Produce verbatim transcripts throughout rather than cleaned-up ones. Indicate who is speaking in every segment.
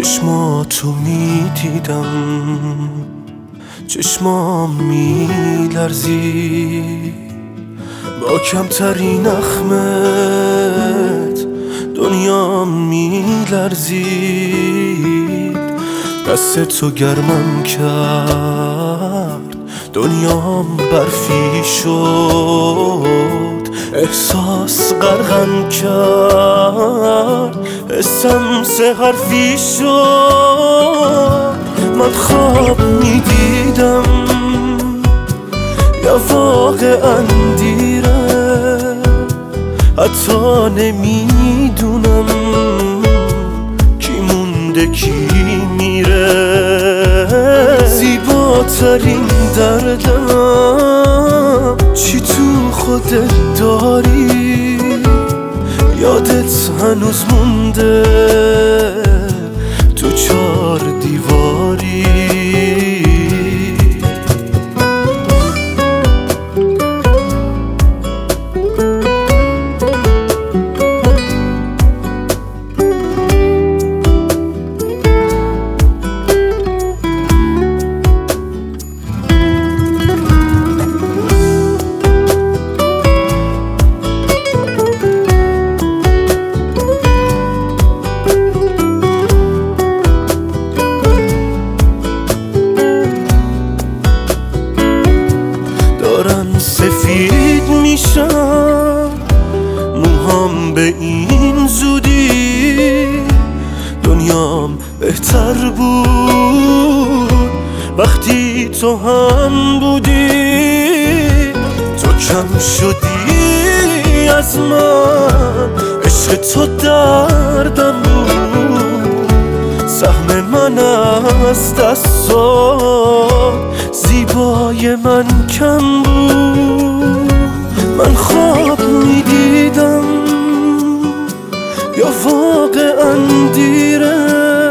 Speaker 1: چشماتو میدیدم، چشمام میلرزید، با کمترین اخمت دنیام میلرزید. دستتو گرمم کرد دنیام برفی شد، احساس غرقم کرد اسم سه حرفی شد. من خواب میدیدم یا واقعا دیره، حتی نمیدونم کی مونده کی میره. زیباترین دردم چی تو خودت داری، یادت هنوز مونده تو چار دیواری. دارن سفید میشم موهام به این زودی، دنیام بهتر بود وقتی تو هم بودی. تو کم شدی از من، عشق تو دردم بود، سهم من از دستات زیبای من کم بود. من خواب میدیدم یا واقعا دیره،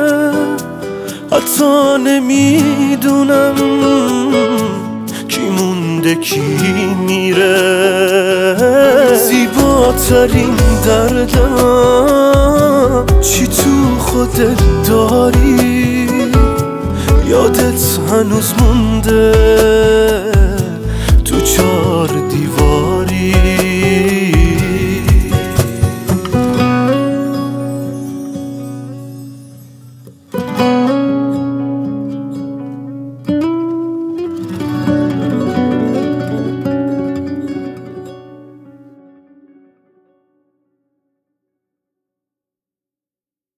Speaker 1: حتی نمیدونم کی مونده کی میره. زیباترین دردم چی تو خودت داری، یادت هنوز مونده